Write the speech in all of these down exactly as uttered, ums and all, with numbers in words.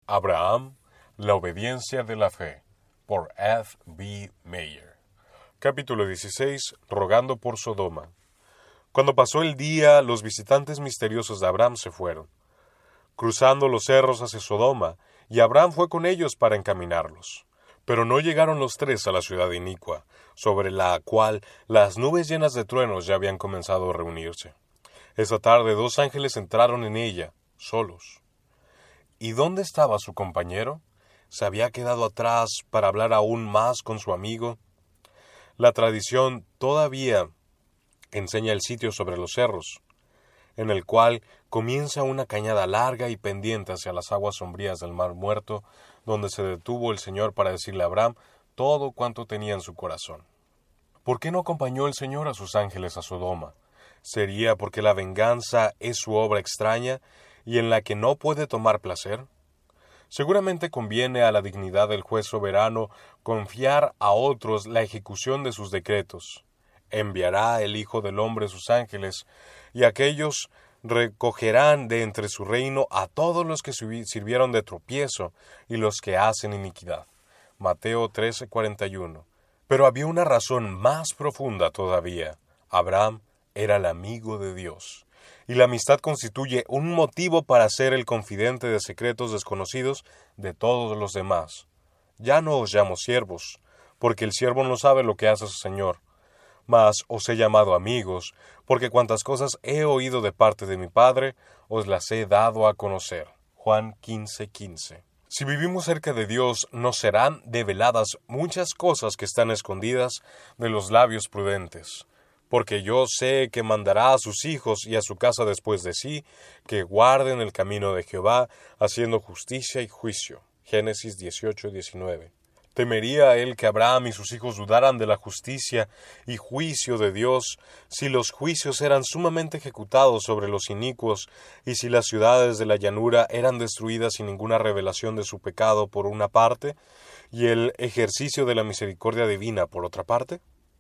Abraham, la obediencia de la fe, por F. B. Meyer. Capítulo dieciséis. Rogando por Sodoma. Cuando pasó el día, los visitantes misteriosos de Abraham se fueron, cruzando los cerros hacia Sodoma, y Abraham fue con ellos para encaminarlos. Pero no llegaron los tres a la ciudad inicua, sobre la cual las nubes llenas de truenos ya habían comenzado a reunirse. Esa tarde dos ángeles entraron en ella, solos. ¿Y dónde estaba su compañero? ¿Se había quedado atrás para hablar aún más con su amigo? La tradición todavía enseña el sitio sobre los cerros, en el cual comienza una cañada larga y pendiente hacia las aguas sombrías del Mar Muerto, donde se detuvo el Señor para decirle a Abraham todo cuanto tenía en su corazón. ¿Por qué no acompañó el Señor a sus ángeles a Sodoma? ¿Sería porque la venganza es su obra extraña y en la que no puede tomar placer? Seguramente conviene a la dignidad del juez soberano confiar a otros la ejecución de sus decretos. Enviará el Hijo del Hombre sus ángeles, y aquellos recogerán de entre su reino a todos los que sirvieron de tropiezo y los que hacen iniquidad. Mateo trece cuarenta y uno. Pero había una razón más profunda todavía. Abraham era el amigo de Dios, y la amistad constituye un motivo para ser el confidente de secretos desconocidos de todos los demás. Ya no os llamo siervos, porque el siervo no sabe lo que hace su señor, mas os he llamado amigos, porque cuantas cosas he oído de parte de mi Padre, os las he dado a conocer. Juan quince quince. Si vivimos cerca de Dios, nos serán develadas muchas cosas que están escondidas de los labios prudentes. Porque yo sé que mandará a sus hijos y a su casa después de sí, que guarden el camino de Jehová, haciendo justicia y juicio. Génesis dieciocho diecinueve. ¿Temería él que Abraham y sus hijos dudaran de la justicia y juicio de Dios, si los juicios eran sumamente ejecutados sobre los inicuos, y si las ciudades de la llanura eran destruidas sin ninguna revelación de su pecado por una parte, y el ejercicio de la misericordia divina por otra parte?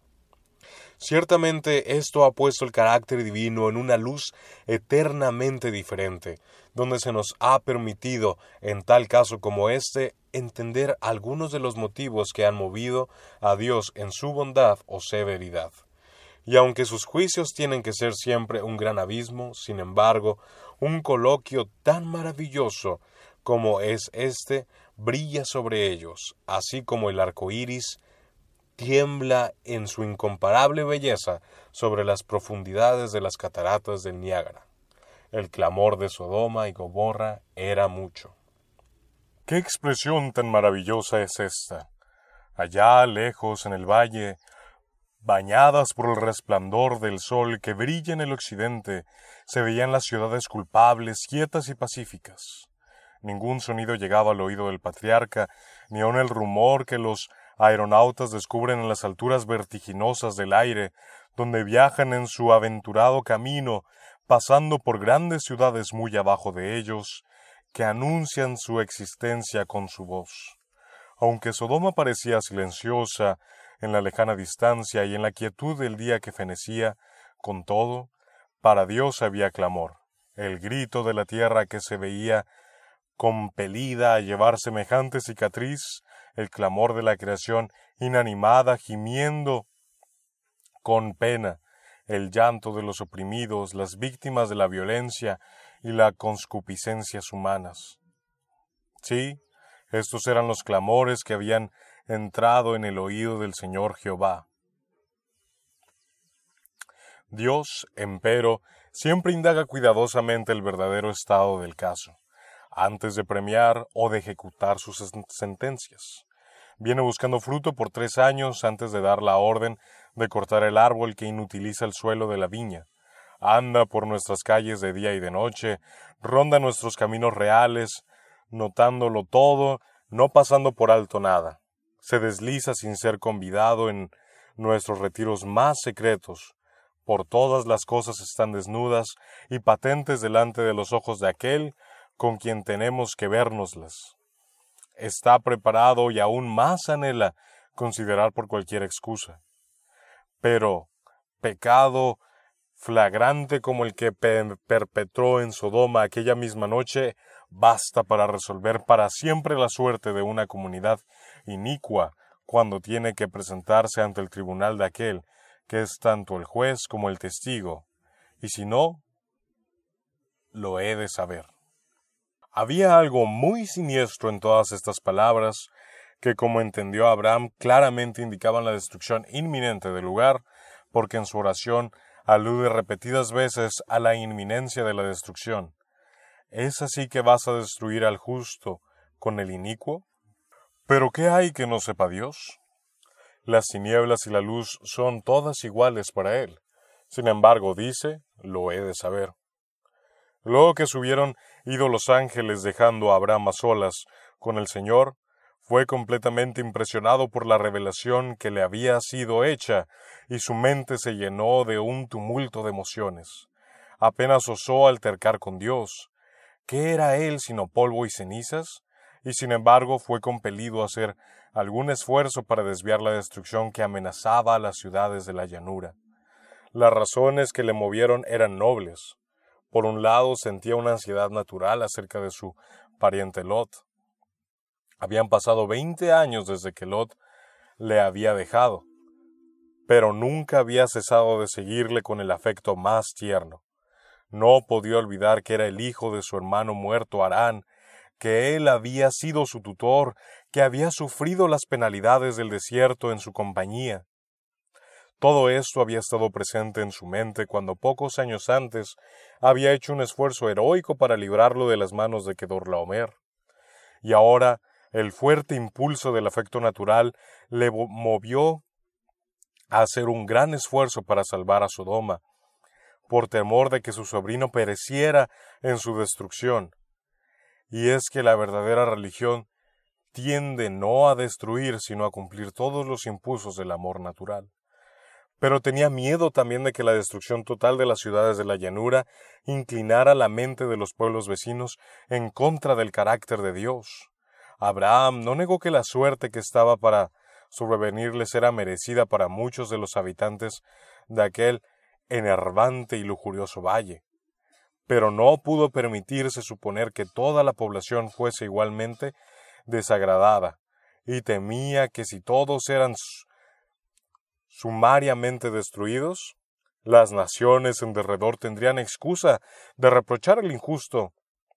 Ciertamente esto ha puesto el carácter divino en una luz eternamente diferente, donde se nos ha permitido, en tal caso como este, entender algunos de los motivos que han movido a Dios en su bondad o severidad. Y aunque sus juicios tienen que ser siempre un gran abismo, sin embargo, un coloquio tan maravilloso como es este brilla sobre ellos, así como el arco iris tiembla en su incomparable belleza sobre las profundidades de las cataratas del Niágara. El clamor de Sodoma y Gomorra era mucho. ¿Qué expresión tan maravillosa es esta? Allá lejos en el valle, bañadas por el resplandor del sol que brilla en el occidente, se veían las ciudades culpables, quietas y pacíficas. Ningún sonido llegaba al oído del patriarca, ni aun el rumor que los aeronautas descubren en las alturas vertiginosas del aire, donde viajan en su aventurado camino, pasando por grandes ciudades muy abajo de ellos, que anuncian su existencia con su voz. Aunque Sodoma parecía silenciosa en la lejana distancia y en la quietud del día que fenecía, con todo, para Dios había clamor, el grito de la tierra que se veía compelida a llevar semejante cicatriz, el clamor de la creación inanimada gimiendo con pena, el llanto de los oprimidos, las víctimas de la violencia y las concupiscencias humanas. Sí, estos eran los clamores que habían entrado en el oído del Señor Jehová. Dios, empero, siempre indaga cuidadosamente el verdadero estado del caso, antes de premiar o de ejecutar sus sentencias. Viene buscando fruto por tres años antes de dar la orden de cortar el árbol que inutiliza el suelo de la viña. Anda por nuestras calles de día y de noche, ronda nuestros caminos reales, notándolo todo, no pasando por alto nada. Se desliza sin ser convidado en nuestros retiros más secretos. Por todas las cosas están desnudas y patentes delante de los ojos de aquel con quien tenemos que vérnoslas. Está preparado y aún más anhela considerar por cualquier excusa. Pero pecado flagrante como el que pe- perpetró en Sodoma aquella misma noche, basta para resolver para siempre la suerte de una comunidad inicua cuando tiene que presentarse ante el tribunal de aquel que es tanto el juez como el testigo, y si no, lo he de saber. Había algo muy siniestro en todas estas palabras, que como entendió Abraham claramente indicaban la destrucción inminente del lugar, porque en su oración alude repetidas veces a la inminencia de la destrucción. ¿Es así que vas a destruir al justo con el inicuo? ¿Pero qué hay que no sepa Dios? Las tinieblas y la luz son todas iguales para él. Sin embargo, dice, lo he de saber. Luego que subieron ido los ángeles dejando a Abraham a solas con el Señor, fue completamente impresionado por la revelación que le había sido hecha, y su mente se llenó de un tumulto de emociones. Apenas osó altercar con Dios. ¿Qué era él sino polvo y cenizas? Y sin embargo fue compelido a hacer algún esfuerzo para desviar la destrucción que amenazaba a las ciudades de la llanura. Las razones que le movieron eran nobles. Por un lado, sentía una ansiedad natural acerca de su pariente Lot. Habían pasado veinte años desde que Lot le había dejado, pero nunca había cesado de seguirle con el afecto más tierno. No podía olvidar que era el hijo de su hermano muerto Harán, que él había sido su tutor, que había sufrido las penalidades del desierto en su compañía. Todo esto había estado presente en su mente cuando pocos años antes había hecho un esfuerzo heroico para librarlo de las manos de Kedorlaomer. Y ahora el fuerte impulso del afecto natural le movió a hacer un gran esfuerzo para salvar a Sodoma, por temor de que su sobrino pereciera en su destrucción. Y es que la verdadera religión tiende no a destruir, sino a cumplir todos los impulsos del amor natural. Pero tenía miedo también de que la destrucción total de las ciudades de la llanura inclinara la mente de los pueblos vecinos en contra del carácter de Dios. Abraham no negó que la suerte que estaba para sobrevenirles era merecida para muchos de los habitantes de aquel enervante y lujurioso valle, pero no pudo permitirse suponer que toda la población fuese igualmente desagradada, y temía que si todos eran sumariamente destruidos, las naciones en derredor tendrían excusa de reprochar al injusto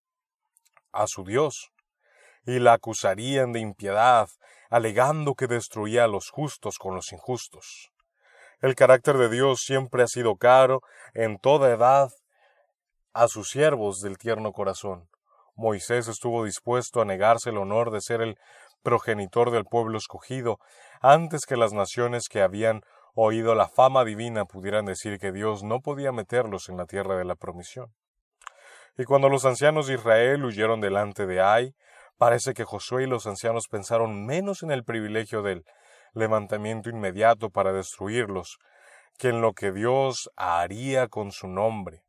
a su Dios, y la acusarían de impiedad, alegando que destruía a los justos con los injustos. El carácter de Dios siempre ha sido caro en toda edad a sus siervos del tierno corazón. Moisés estuvo dispuesto a negarse el honor de ser el progenitor del pueblo escogido, antes que las naciones que habían oído la fama divina pudieran decir que Dios no podía meterlos en la tierra de la promisión. Y cuando los ancianos de Israel huyeron delante de Ai, parece que Josué y los ancianos pensaron menos en el privilegio del levantamiento inmediato para destruirlos, que en lo que Dios haría con su nombre.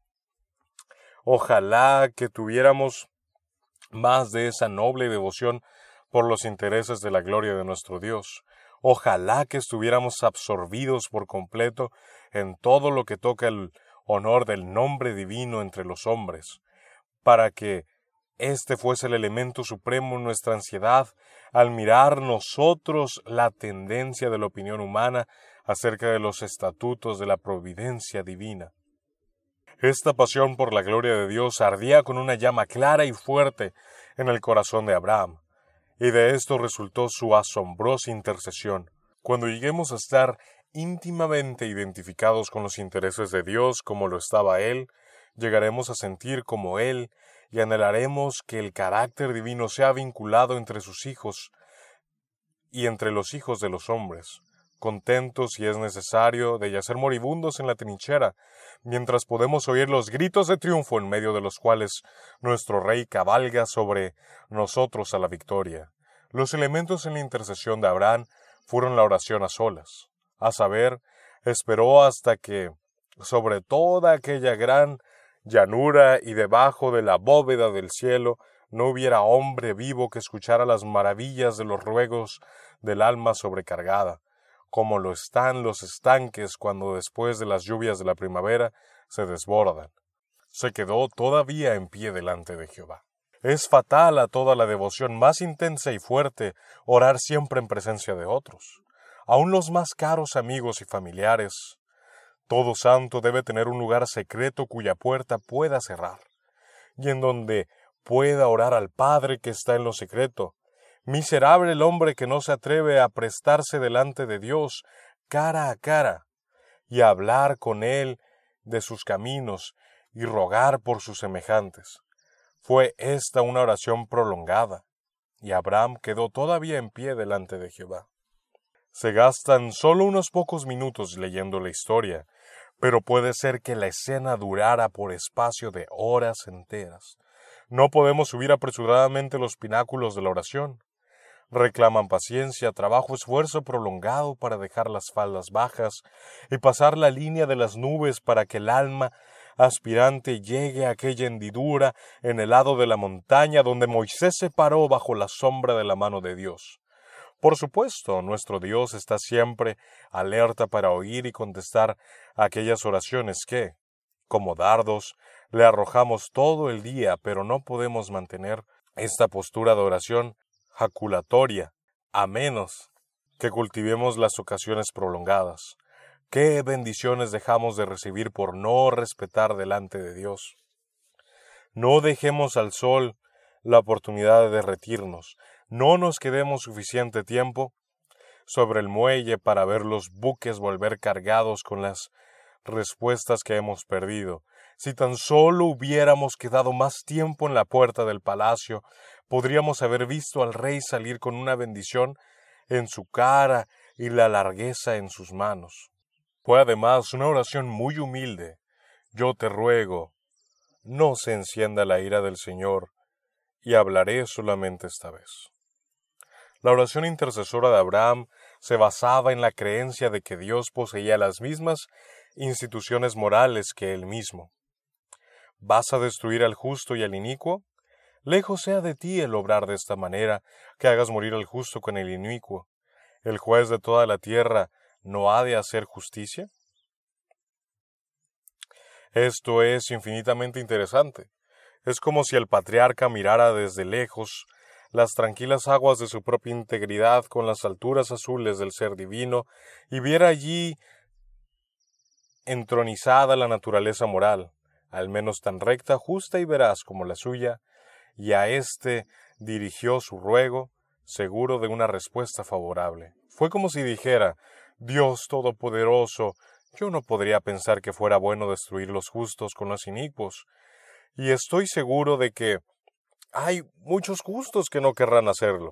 Ojalá que tuviéramos más de esa noble devoción por los intereses de la gloria de nuestro Dios. Ojalá que estuviéramos absorbidos por completo en todo lo que toca el honor del nombre divino entre los hombres, para que este fuese el elemento supremo en nuestra ansiedad al mirar nosotros la tendencia de la opinión humana acerca de los estatutos de la providencia divina. Esta pasión por la gloria de Dios ardía con una llama clara y fuerte en el corazón de Abraham, y de esto resultó su asombrosa intercesión. Cuando lleguemos a estar íntimamente identificados con los intereses de Dios como lo estaba Él, llegaremos a sentir como Él y anhelaremos que el carácter divino sea vinculado entre sus hijos y entre los hijos de los hombres, contentos si es necesario de yacer moribundos en la trinchera, mientras podemos oír los gritos de triunfo en medio de los cuales nuestro Rey cabalga sobre nosotros a la victoria. Los elementos en la intercesión de Abraham fueron la oración a solas, a saber, esperó hasta que, sobre toda aquella gran llanura y debajo de la bóveda del cielo, no hubiera hombre vivo que escuchara las maravillas de los ruegos del alma sobrecargada, como lo están los estanques cuando después de las lluvias de la primavera se desbordan. Se quedó todavía en pie delante de Jehová. Es fatal a toda la devoción más intensa y fuerte orar siempre en presencia de otros, aun los más caros amigos y familiares. Todo santo debe tener un lugar secreto cuya puerta pueda cerrar, y en donde pueda orar al Padre que está en lo secreto. Miserable el hombre que no se atreve a prestarse delante de Dios cara a cara, y a hablar con Él de sus caminos, y rogar por sus semejantes. Fue esta una oración prolongada, y Abraham quedó todavía en pie delante de Jehová. Se gastan solo unos pocos minutos leyendo la historia, pero puede ser que la escena durara por espacio de horas enteras. No podemos subir apresuradamente los pináculos de la oración. Reclaman paciencia, trabajo, esfuerzo prolongado para dejar las faldas bajas y pasar la línea de las nubes para que el alma aspirante llegue a aquella hendidura en el lado de la montaña donde Moisés se paró bajo la sombra de la mano de Dios. Por supuesto, nuestro Dios está siempre alerta para oír y contestar aquellas oraciones que, como dardos, le arrojamos todo el día, pero no podemos mantener esta postura de oración jaculatoria, a menos que cultivemos las ocasiones prolongadas. ¿Qué bendiciones dejamos de recibir por no respetar delante de Dios? No dejemos al sol la oportunidad de derretirnos. No nos quedemos suficiente tiempo sobre el muelle para ver los buques volver cargados con las respuestas que hemos perdido. Si tan solo hubiéramos quedado más tiempo en la puerta del palacio, podríamos haber visto al rey salir con una bendición en su cara y la largueza en sus manos. Fue además una oración muy humilde. Yo te ruego, no se encienda la ira del Señor, y hablaré solamente esta vez. La oración intercesora de Abraham se basaba en la creencia de que Dios poseía las mismas instituciones morales que él mismo. ¿Vas a destruir al justo y al inicuo? Lejos sea de ti el obrar de esta manera, que hagas morir al justo con el inicuo. ¿El juez de toda la tierra no ha de hacer justicia? Esto es infinitamente interesante. Es como si el patriarca mirara desde lejos las tranquilas aguas de su propia integridad con las alturas azules del ser divino y viera allí entronizada la naturaleza moral, al menos tan recta, justa y veraz como la suya, y a éste dirigió su ruego, seguro de una respuesta favorable. Fue como si dijera: Dios Todopoderoso, yo no podría pensar que fuera bueno destruir los justos con los inicuos, y estoy seguro de que hay muchos justos que no querrán hacerlo.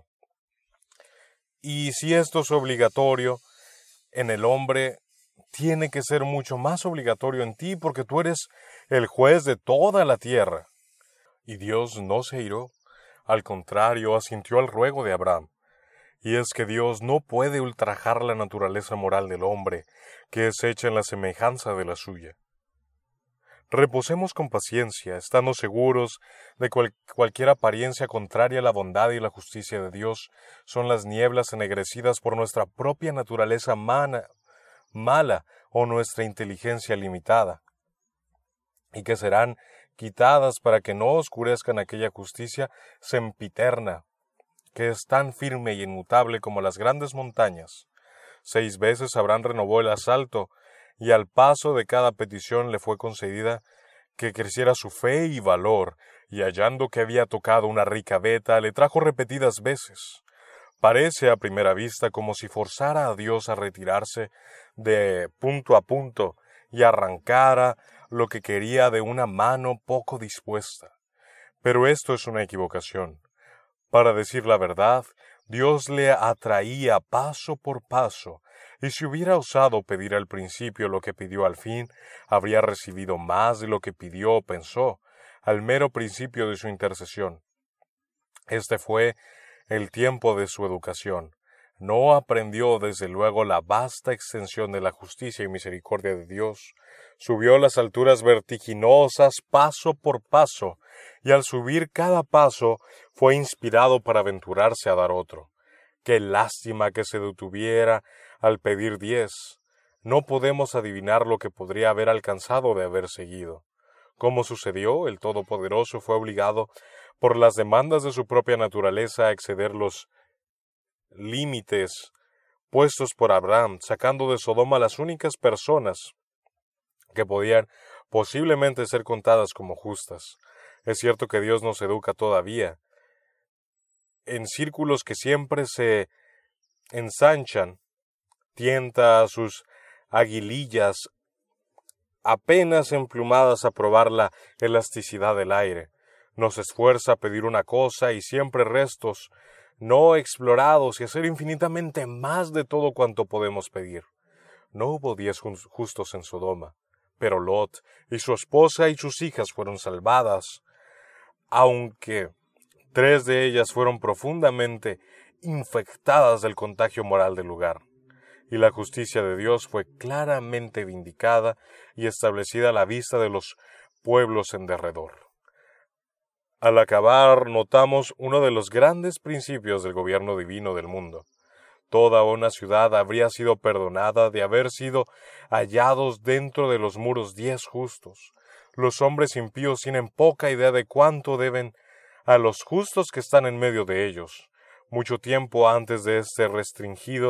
Y si esto es obligatorio en el hombre, tiene que ser mucho más obligatorio en ti, porque tú eres el juez de toda la tierra. Y Dios no se iró, al contrario, asintió al ruego de Abraham. Y es que Dios no puede ultrajar la naturaleza moral del hombre, que es hecha en la semejanza de la suya. Reposemos con paciencia, estando seguros de que cualquier apariencia contraria a la bondad y la justicia de Dios son las nieblas ennegrecidas por nuestra propia naturaleza mana, mala o nuestra inteligencia limitada, y que serán quitadas para que no oscurezcan aquella justicia sempiterna, que es tan firme y inmutable como las grandes montañas. Seis veces Abraham renovó el asalto, y al paso de cada petición le fue concedida que creciera su fe y valor, y hallando que había tocado una rica veta, le trajo repetidas veces. Parece a primera vista como si forzara a Dios a retirarse de punto a punto y arrancara lo que quería de una mano poco dispuesta. Pero esto es una equivocación. Para decir la verdad, Dios le atraía paso por paso, y si hubiera osado pedir al principio lo que pidió al fin, habría recibido más de lo que pidió o pensó, al mero principio de su intercesión. Este fue el tiempo de su educación. No aprendió desde luego la vasta extensión de la justicia y misericordia de Dios. Subió las alturas vertiginosas paso por paso, y al subir cada paso fue inspirado para aventurarse a dar otro. Qué lástima que se detuviera al pedir diez. no podemos adivinar lo que podría haber alcanzado de haber seguido. ¿Cómo sucedió? El Todopoderoso fue obligado por las demandas de su propia naturaleza a exceder los límites puestos por Abraham, sacando de Sodoma las únicas personas que podían posiblemente ser contadas como justas. Es cierto que Dios nos educa todavía en círculos que siempre se ensanchan, tienta a sus aguilillas apenas emplumadas a probar la elasticidad del aire. Nos esfuerza a pedir una cosa y siempre restos no explorados y hacer infinitamente más de todo cuanto podemos pedir. No hubo diez justos en Sodoma, pero Lot y su esposa y sus hijas fueron salvadas, aunque tres de ellas fueron profundamente infectadas del contagio moral del lugar. Y la justicia de Dios fue claramente vindicada y establecida a la vista de los pueblos en derredor. Al acabar, notamos uno de los grandes principios del gobierno divino del mundo. Toda una ciudad habría sido perdonada de haber sido hallados dentro de los muros diez justos. Los hombres impíos tienen poca idea de cuánto deben a los justos que están en medio de ellos. Mucho tiempo antes de este restringido,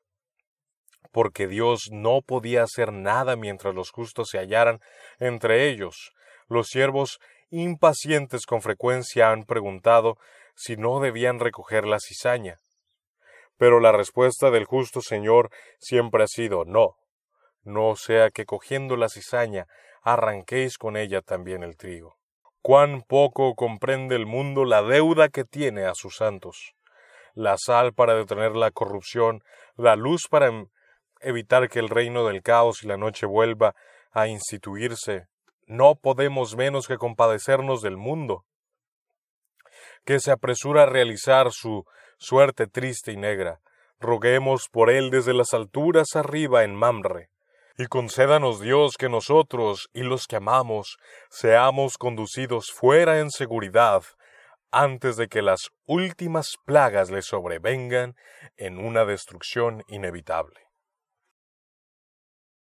porque Dios no podía hacer nada mientras los justos se hallaran entre ellos. Los siervos impacientes con frecuencia han preguntado si no debían recoger la cizaña. Pero la respuesta del justo Señor siempre ha sido no, no sea que cogiendo la cizaña arranquéis con ella también el trigo. Cuán poco comprende el mundo la deuda que tiene a sus santos. La sal para detener la corrupción, la luz para evitar que el reino del caos y la noche vuelva a instituirse. No podemos menos que compadecernos del mundo, que se apresura a realizar su suerte triste y negra. Roguemos por él desde las alturas arriba en Mamre, y concédanos Dios que nosotros y los que amamos seamos conducidos fuera en seguridad antes de que las últimas plagas le sobrevengan en una destrucción inevitable.